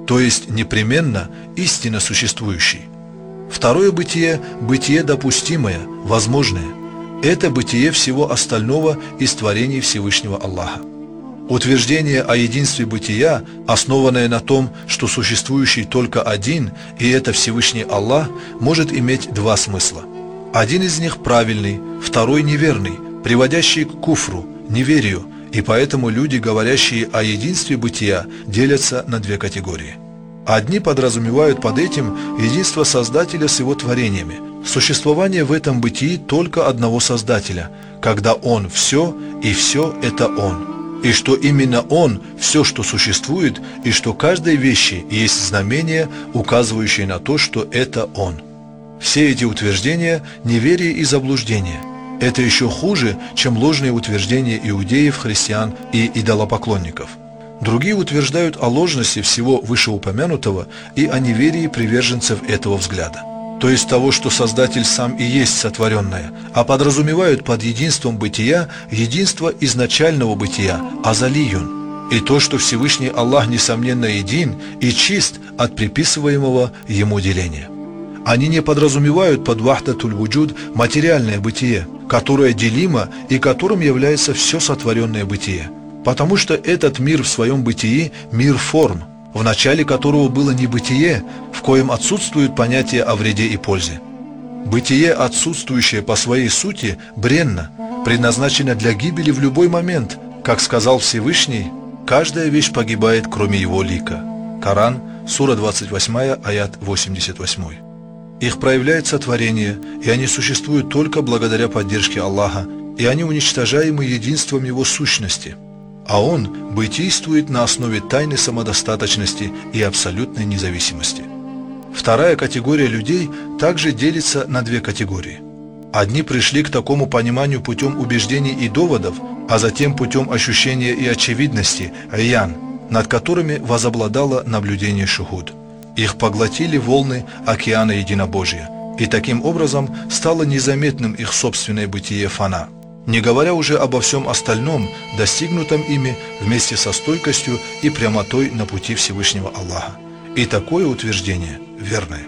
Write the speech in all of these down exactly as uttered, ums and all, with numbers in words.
то есть непременно истинно существующий. Второе бытие – бытие допустимое, возможное. Это бытие всего остального из творений Всевышнего Аллаха. Утверждение о единстве бытия, основанное на том, что существующий только один, и это Всевышний Аллах, может иметь два смысла. Один из них правильный, второй неверный, приводящий к куфру, неверию, и поэтому люди, говорящие о единстве бытия, делятся на две категории. Одни подразумевают под этим единство Создателя с его творениями, существование в этом бытии только одного Создателя, когда Он все, и все это Он, и что именно Он все, что существует, и что каждой вещи есть знамение, указывающее на то, что это Он. Все эти утверждения – неверие и заблуждение. Это еще хуже, чем ложные утверждения иудеев, христиан и идолопоклонников. Другие утверждают о ложности всего вышеупомянутого и о неверии приверженцев этого взгляда, то есть того, что Создатель сам и есть сотворенное, а подразумевают под единством бытия единство изначального бытия, азалиюн, и то, что Всевышний Аллах несомненно един и чист от приписываемого Ему деления. Они не подразумевают под вахдатуль-вуджуд материальное бытие, которое делимо и которым является все сотворенное бытие, потому что этот мир в своем бытии – мир форм, в начале которого было небытие, в коем отсутствует понятие о вреде и пользе. Бытие, отсутствующее по своей сути, бренно, предназначено для гибели в любой момент, как сказал Всевышний, каждая вещь погибает, кроме его лика. Коран, сура двадцать восемь, аят восемьдесят восемь. Их проявляет сотворение, и они существуют только благодаря поддержке Аллаха, и они уничтожаемы единством Его сущности. А Он бытийствует на основе тайны самодостаточности и абсолютной независимости. Вторая категория людей также делится на две категории. Одни пришли к такому пониманию путем убеждений и доводов, а затем путем ощущения и очевидности, аян, над которыми возобладало наблюдение шухуд. Их поглотили волны океана единобожия, и таким образом стало незаметным их собственное бытие фана, не говоря уже обо всем остальном, достигнутом ими вместе со стойкостью и прямотой на пути Всевышнего Аллаха. И такое утверждение верное.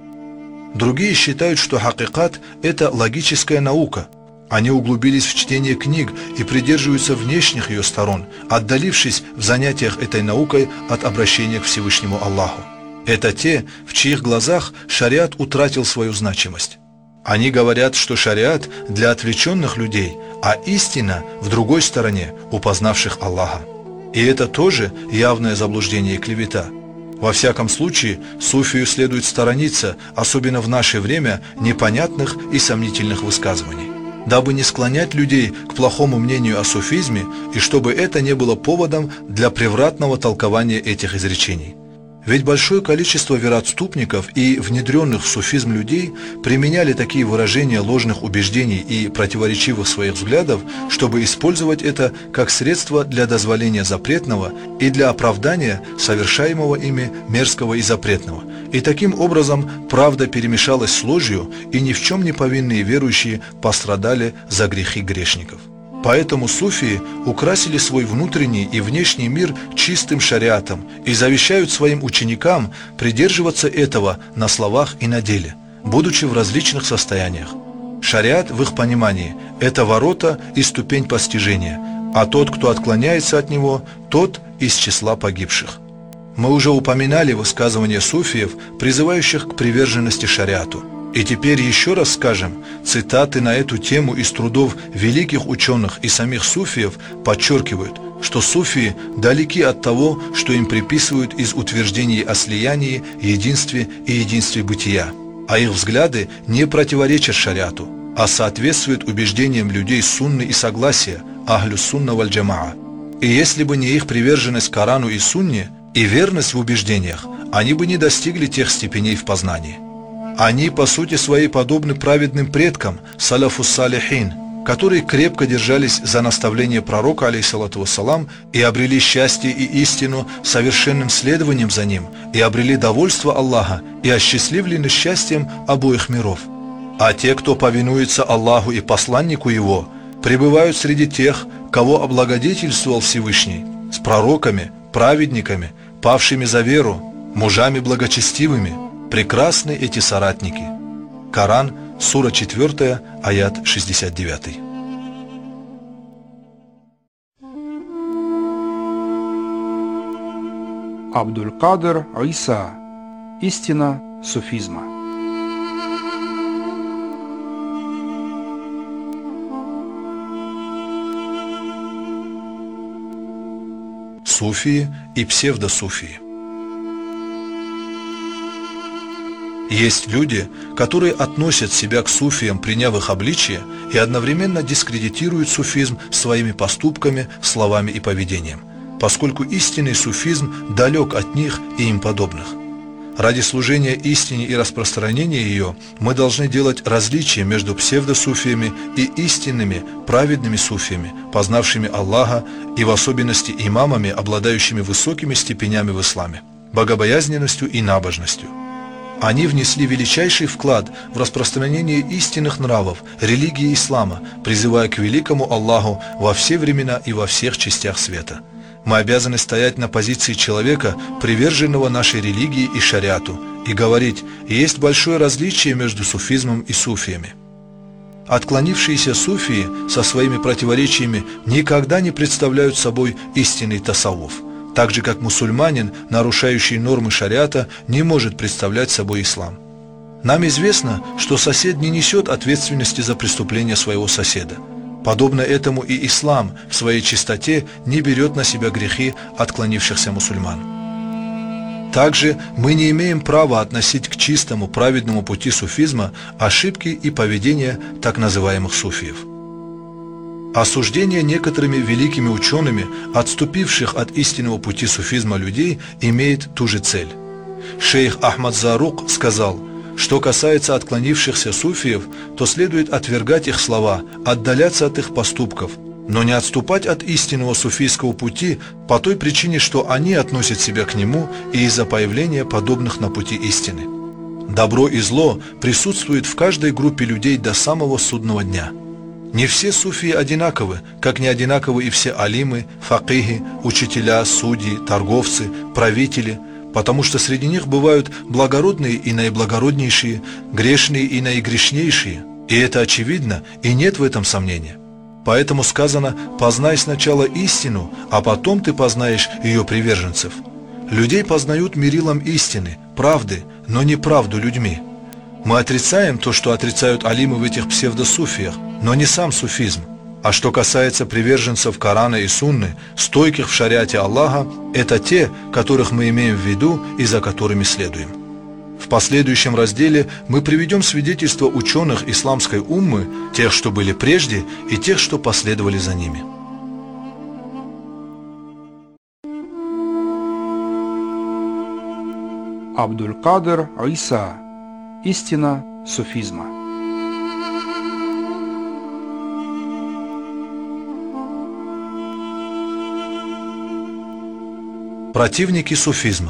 Другие считают, что хакикат – это логическая наука. Они углубились в чтение книг и придерживаются внешних ее сторон, отдалившись в занятиях этой наукой от обращения к Всевышнему Аллаху. Это те, в чьих глазах шариат утратил свою значимость. Они говорят, что шариат для отвлеченных людей, а истина в другой стороне, у познавших Аллаха. И это тоже явное заблуждение и клевета. Во всяком случае, суфию следует сторониться, особенно в наше время, непонятных и сомнительных высказываний, дабы не склонять людей к плохому мнению о суфизме и чтобы это не было поводом для превратного толкования этих изречений. Ведь большое количество вероотступников и внедренных в суфизм людей применяли такие выражения ложных убеждений и противоречивых своих взглядов, чтобы использовать это как средство для дозволения запретного и для оправдания совершаемого ими мерзкого и запретного. И таким образом правда перемешалась с ложью, и ни в чем не повинные верующие пострадали за грехи грешников. Поэтому суфии украсили свой внутренний и внешний мир чистым шариатом и завещают своим ученикам придерживаться этого на словах и на деле, будучи в различных состояниях. Шариат в их понимании – это ворота и ступень постижения, а тот, кто отклоняется от него, тот из числа погибших. Мы уже упоминали высказывания суфиев, призывающих к приверженности шариату. И теперь еще раз скажем, цитаты на эту тему из трудов великих ученых и самих суфиев подчеркивают, что суфии далеки от того, что им приписывают из утверждений о слиянии, единстве и единстве бытия, а их взгляды не противоречат шариату, а соответствуют убеждениям людей сунны и согласия, ахлю сунна валь джамаа. И если бы не их приверженность Корану и сунне и верность в убеждениях, они бы не достигли тех степеней в познании. Они, по сути своей, подобны праведным предкам, салафус салихин, которые крепко держались за наставление пророка, алейхиссалату вассалам, и обрели счастье и истину совершенным следованием за ним, и обрели довольство Аллаха, и осчастливлены счастьем обоих миров. А те, кто повинуется Аллаху и посланнику Его, пребывают среди тех, кого облагодетельствовал Всевышний, с пророками, праведниками, павшими за веру, Мужами благочестивыми прекрасны эти соратники. Коран, сура четвёртая, аят шестьдесят девятый. Абдуль-Кадр Иса. Истина суфизма. Суфии и псевдосуфии. Есть люди, которые относят себя к суфиям, приняв их обличие, и одновременно дискредитируют суфизм своими поступками, словами и поведением, поскольку истинный суфизм далек от них и им подобных. Ради служения истине и распространения ее мы должны делать различия между псевдосуфиями и истинными праведными суфиями, познавшими Аллаха, и в особенности имамами, обладающими высокими степенями в исламе, богобоязненностью и набожностью. Они внесли величайший вклад в распространение истинных нравов, религии ислама, призывая к великому Аллаху во все времена и во всех частях света. Мы обязаны стоять на позиции человека, приверженного нашей религии и шариату, и говорить: есть большое различие между суфизмом и суфиями. Отклонившиеся суфии со своими противоречиями никогда не представляют собой истинный тасаввуф, так же как мусульманин, нарушающий нормы шариата, не может представлять собой ислам. Нам известно, что сосед не несет ответственности за преступления своего соседа. Подобно этому и ислам в своей чистоте не берет на себя грехи отклонившихся мусульман. Также мы не имеем права относить к чистому праведному пути суфизма ошибки и поведение так называемых суфиев. Осуждение некоторыми великими учеными, отступивших от истинного пути суфизма людей, имеет ту же цель. Шейх Ахмад Зарук сказал: что касается отклонившихся суфиев, то следует отвергать их слова, отдаляться от их поступков, но не отступать от истинного суфийского пути по той причине, что они относят себя к нему и из-за появления подобных на пути истины. Добро и зло присутствует в каждой группе людей до самого судного дня. Не все суфии одинаковы, как не одинаковы и все алимы, факихи, учителя, судьи, торговцы, правители, потому что среди них бывают благородные и наиблагороднейшие, грешные и наигрешнейшие, и это очевидно, и нет в этом сомнения. Поэтому сказано: познай сначала истину, а потом ты познаешь ее приверженцев. Людей познают мерилом истины, правды, но не правду людьми. Мы отрицаем то, что отрицают алимы в этих псевдосуфиях, но не сам суфизм. А что касается приверженцев Корана и Сунны, стойких в шариате Аллаха, это те, которых мы имеем в виду и за которыми следуем. В последующем разделе мы приведем свидетельства ученых исламской уммы, тех, что были прежде, и тех, что последовали за ними. Абдуль-Кадр Иса. Истина суфизма. Противники суфизма.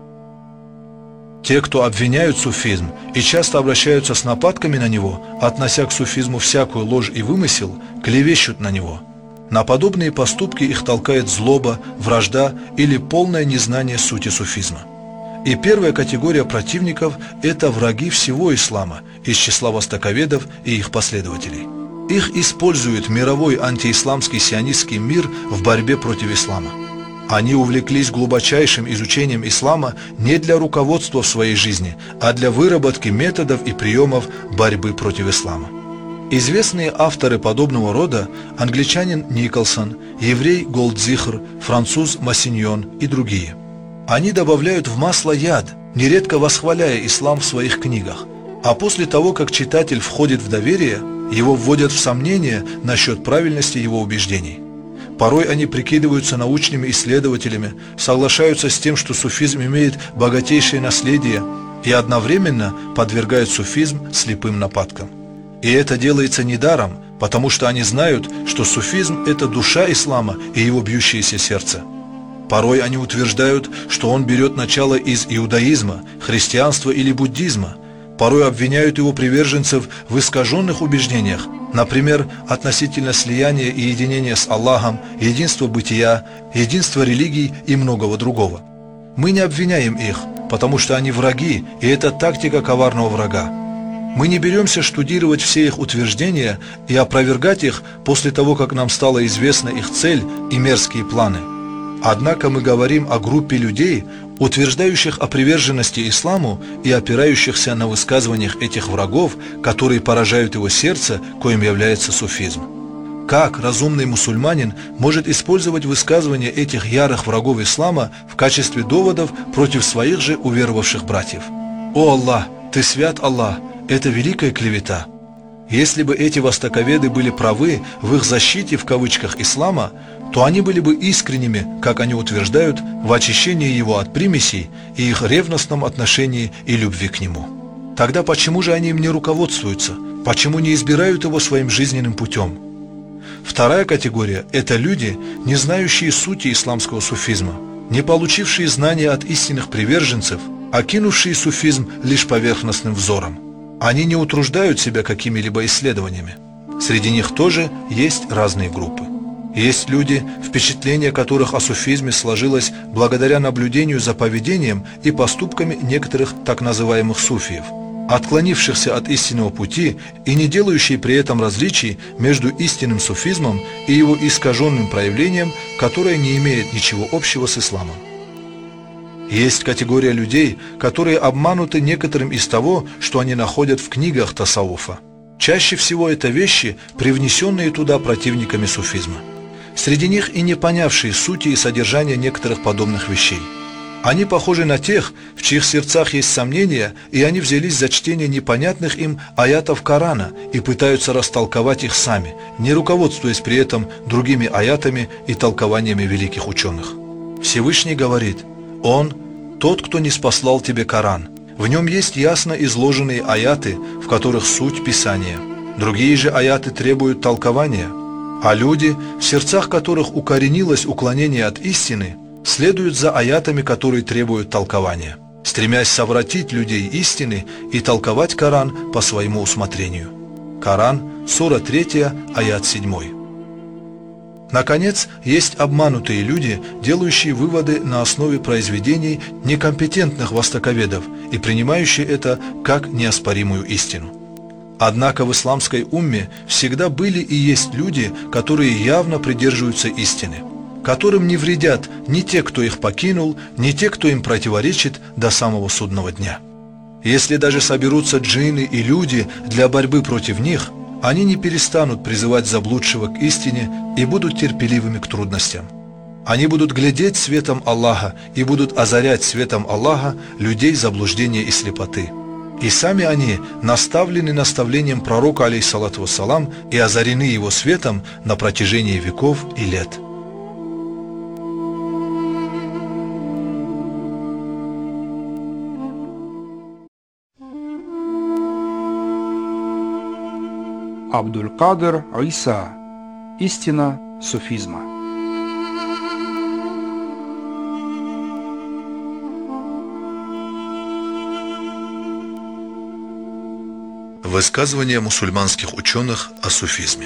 Те, кто обвиняют суфизм и часто обращаются с нападками на него, относя к суфизму всякую ложь и вымысел, клевещут на него. На подобные поступки их толкает злоба, вражда или полное незнание сути суфизма. И первая категория противников – это враги всего ислама, из числа востоковедов и их последователей. Их использует мировой антиисламский сионистский мир в борьбе против ислама. Они увлеклись глубочайшим изучением ислама не для руководства в своей жизни, а для выработки методов и приемов борьбы против ислама. Известные авторы подобного рода – англичанин Николсон, еврей Голдзихр, француз Массиньон и другие. Они добавляют в масло яд, нередко восхваляя ислам в своих книгах, а после того, как читатель входит в доверие, его вводят в сомнение насчет правильности его убеждений. Порой они прикидываются научными исследователями, соглашаются с тем, что суфизм имеет богатейшее наследие, и одновременно подвергают суфизм слепым нападкам. И это делается недаром, потому что они знают, что суфизм – это душа ислама и его бьющееся сердце. Порой они утверждают, что он берет начало из иудаизма, христианства или буддизма. Порой обвиняют его приверженцев в искаженных убеждениях, например, относительно слияния и единения с Аллахом, единства бытия, единства религий и многого другого. Мы не обвиняем их, потому что они враги, и это тактика коварного врага. Мы не беремся штудировать все их утверждения и опровергать их после того, как нам стала известна их цель и мерзкие планы. Однако мы говорим о группе людей, утверждающих о приверженности исламу и опирающихся на высказываниях этих врагов, которые поражают его сердце, коим является суфизм. Как разумный мусульманин может использовать высказывания этих ярых врагов ислама в качестве доводов против своих же уверовавших братьев? О Аллах, Ты свят Аллах! Это великая клевета. Если бы эти востоковеды были правы в их защите в кавычках ислама, то они были бы искренними, как они утверждают, в очищении его от примесей и их ревностном отношении и любви к нему. Тогда почему же они им не руководствуются? Почему не избирают его своим жизненным путем? Вторая категория – это люди, не знающие сути исламского суфизма, не получившие знания от истинных приверженцев, окинувшие суфизм лишь поверхностным взором. Они не утруждают себя какими-либо исследованиями. Среди них тоже есть разные группы. Есть люди, впечатление которых о суфизме сложилось благодаря наблюдению за поведением и поступками некоторых так называемых суфиев, отклонившихся от истинного пути и не делающие при этом различий между истинным суфизмом и его искаженным проявлением, которое не имеет ничего общего с исламом. Есть категория людей, которые обмануты некоторым из того, что они находят в книгах тасауфа. Чаще всего это вещи, привнесенные туда противниками суфизма. Среди них и не понявшие сути и содержания некоторых подобных вещей. Они похожи на тех, в чьих сердцах есть сомнения, и они взялись за чтение непонятных им аятов Корана и пытаются растолковать их сами, не руководствуясь при этом другими аятами и толкованиями великих ученых. Всевышний говорит: Он – тот, кто ниспослал тебе Коран. В нем есть ясно изложенные аяты, в которых суть Писания. Другие же аяты требуют толкования, а люди, в сердцах которых укоренилось уклонение от истины, следуют за аятами, которые требуют толкования, стремясь совратить людей истины и толковать Коран по своему усмотрению. Коран, сура третья, аят седьмой. Наконец, есть обманутые люди, делающие выводы на основе произведений некомпетентных востоковедов и принимающие это как неоспоримую истину. Однако в исламской умме всегда были и есть люди, которые явно придерживаются истины, которым не вредят ни те, кто их покинул, ни те, кто им противоречит до самого судного дня. Если даже соберутся джинны и люди для борьбы против них, они не перестанут призывать заблудшего к истине и будут терпеливыми к трудностям. Они будут глядеть светом Аллаха и будут озарять светом Аллаха людей заблуждения и слепоты. И сами они наставлены наставлением пророка, алейхиссалату вассалам, и озарены его светом на протяжении веков и лет. Абдуль-Кадир Иса. Истина суфизма. Высказывания мусульманских ученых о суфизме.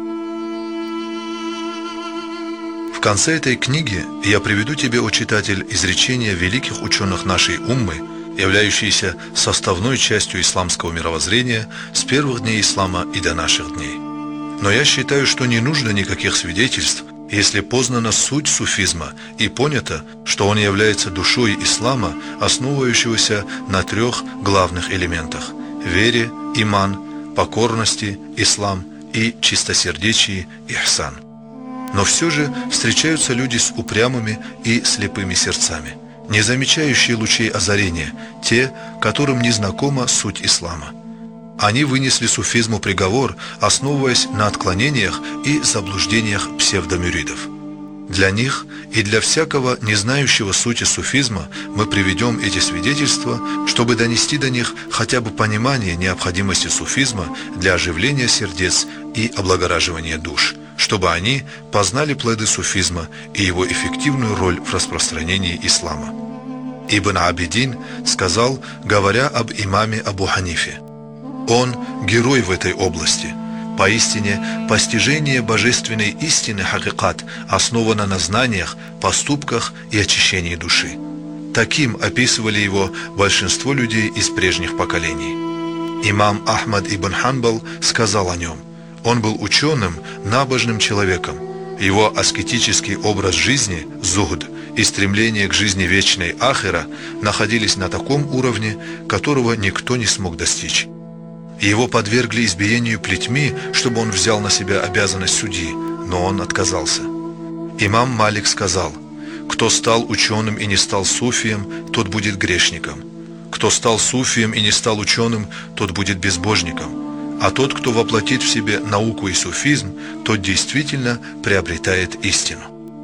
В конце этой книги я приведу тебе, о читатель, изречения великих ученых нашей уммы, являющиеся составной частью исламского мировоззрения с первых дней ислама и до наших дней. Но я считаю, что не нужно никаких свидетельств, если познана суть суфизма и понято, что он является душой ислама, основывающегося на трех главных элементах – вере, иман, покорности, ислам и чистосердечии, ихсан. Но все же встречаются люди с упрямыми и слепыми сердцами, не замечающие лучей озарения, те, которым не знакома суть ислама. Они вынесли суфизму приговор, основываясь на отклонениях и заблуждениях псевдомюридов. Для них и для всякого, не знающего сути суфизма, мы приведем эти свидетельства, чтобы донести до них хотя бы понимание необходимости суфизма для оживления сердец и облагораживания душ, чтобы они познали плоды суфизма и его эффективную роль в распространении ислама. Ибн Абидин сказал, говоря об имаме Абу Ханифе: «Он герой в этой области. Поистине, постижение божественной истины хакикат основано на знаниях, поступках и очищении души. Таким описывали его большинство людей из прежних поколений. Имам Ахмад ибн Ханбал сказал о нем: он был ученым, набожным человеком. Его аскетический образ жизни, зухд, и стремление к жизни вечной ахира находились на таком уровне, которого никто не смог достичь. Его подвергли избиению плетьми, чтобы он взял на себя обязанность судьи, но он отказался. Имам Малик сказал: кто стал ученым и не стал суфием, тот будет грешником. Кто стал суфием и не стал ученым, тот будет безбожником. А тот, кто воплотит в себе науку и суфизм, тот действительно приобретает истину.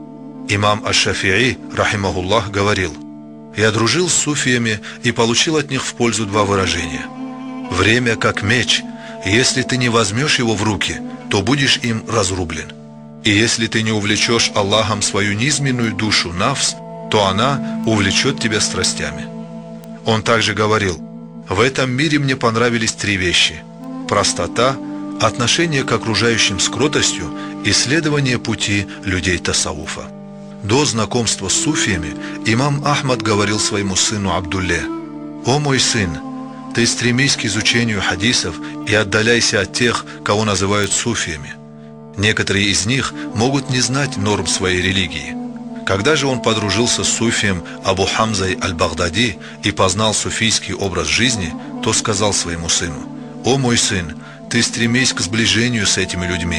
Имам Аш-Шафи'и, рахимахуллах, говорил: я дружил с суфиями и получил от них в пользу два выражения. Время как меч, если ты не возьмешь его в руки, то будешь им разрублен. И если ты не увлечешь Аллахом свою низменную душу, нафс, то она увлечет тебя страстями. Он также говорил: в этом мире мне понравились три вещи: простота, отношение к окружающим с кротостью и следование пути людей тасауфа. До знакомства с суфиями имам Ахмад говорил своему сыну Абдулле: «О мой сын, ты стремись к изучению хадисов и отдаляйся от тех, кого называют суфиями. Некоторые из них могут не знать норм своей религии». Когда же он подружился с суфием Абу Хамзой аль-Багдади и познал суфийский образ жизни, то сказал своему сыну: «О мой сын, ты стремись к сближению с этими людьми.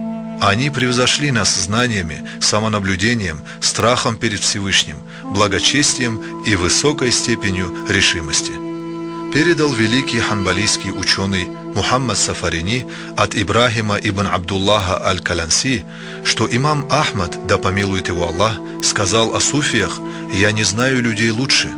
Они превзошли нас знаниями, самонаблюдением, страхом перед Всевышним, благочестием и высокой степенью решимости». Передал великий ханбалийский ученый Мухаммад Сафарини от Ибрахима ибн Абдуллаха аль-Каланси, что имам Ахмад, да помилует его Аллах, сказал о суфиях: «Я не знаю людей лучше,